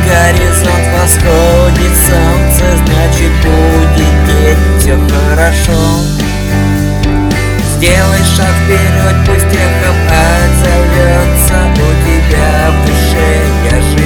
горизонт восходит солнце, значит будет все хорошо. Сделай шаг вперед, пусть эхом отзовется у тебя в душе. Я